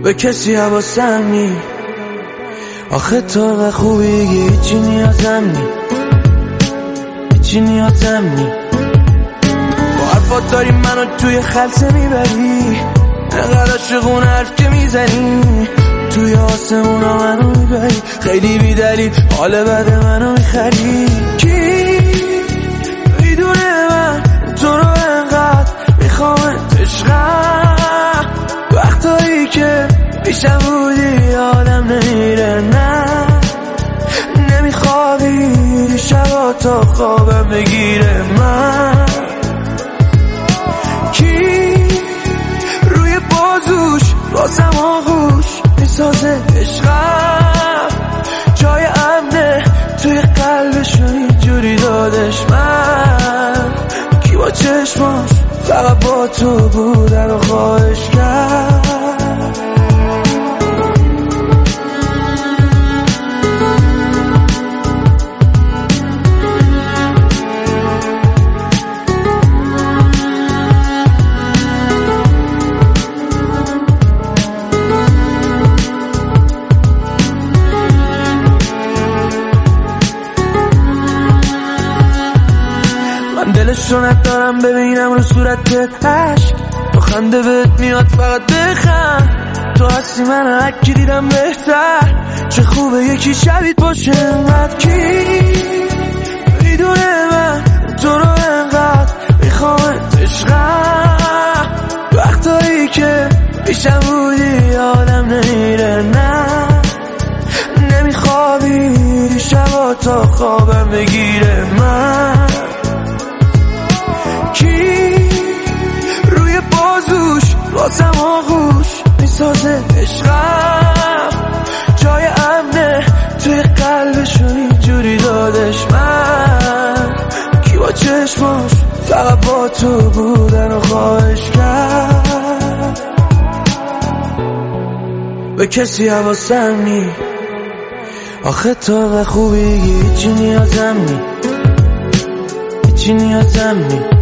به کسی حواسم نی، آخه تو خوبی هیچی نیازم نی، هیچی نیازم نی. با حرفات داری منو توی خلسه میبری، انقدر عاشقون حرف که میزنی، توی آسمونا منو میبری، خیلی بیدلیل حال بد منو میخری. کی میدونه من تو رو انقدر میخوامت عشقم، وقتایی که پیشم بودی آدم نمیره، نه نمیخوابی شبا تا خوابم بگیره. من کی روی بازوش واسم آغوش میسازه عشقم، جای امنه توی قلبش اینجوری دادش. من کی با چشماش فقط با تو بودن و خواهش کرد. دلش رو ندارم ببینم رو صورتت عشق، تو خنده بهت میاد فقط بخند، تو هستی من هرکی دیدم بهتر، چه خوبه یکی شبیت باشه انقدر. کی میدونه من تو رو انقدر میخوامت عشقم، وقتایی که پیشم بودی آدم نمیره، نه نمیخوابی شبا تا خوابم بگیره. من کی روی بازوش واسم آغوش میسازه عشقم، جای امنه توی قلبش اینجوری دادش. من کی با چشماش فقط با تو بودن و خواهش کرد. به کسی حواسم نی، آخه تو خوبی هیچی نیازم نی، هیچی نیازم نی.